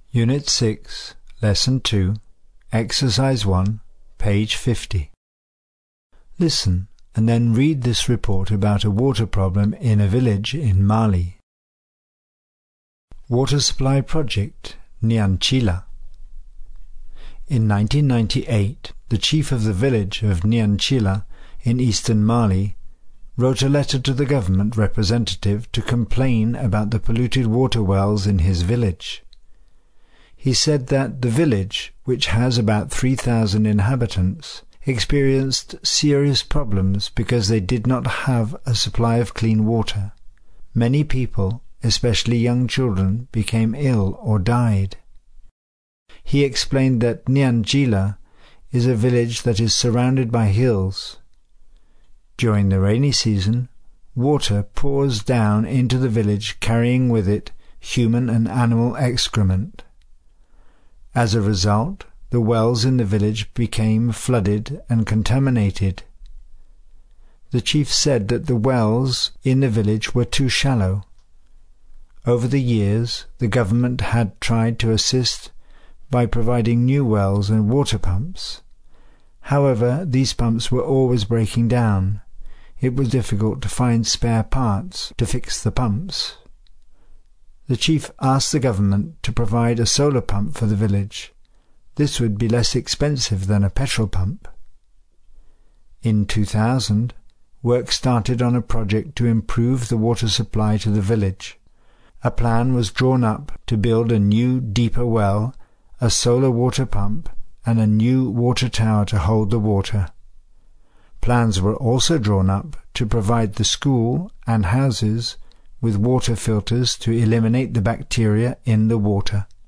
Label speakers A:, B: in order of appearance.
A: Unit 6, Lesson 2, Exercise 1, page 50. Listen and then read this report about a water problem in a village in Mali. Water Supply Project, Nyanchila. In 1998, the chief of the village of Nyanchila in eastern Mali wrote a letter to the government representative to complain about the polluted water wells in his village. He said that the village, which has about 3,000 inhabitants, experienced serious problems because they did not have a supply of clean water. Many people, especially young children, became ill or died. He explained that Nyanchila is a village that is surrounded by hills. During the rainy season, water pours down into the village, carrying with it human and animal excrement. As a result, the wells in the village became flooded and contaminated. The chief said that the wells in the village were too shallow. Over the years, the government had tried to assist by providing new wells and water pumps. However, these pumps were always breaking down. It was difficult to find spare parts to fix the pumps. The chief asked the government to provide a solar pump for the village. This would be less expensive than a petrol pump. In 2000, work started on a project to improve the water supply to the village. A plan was drawn up to build a new, deeper well, a solar water pump, and a new water tower to hold the water. Plans were also drawn up to provide the school and houses with water filters to eliminate the bacteria in the water.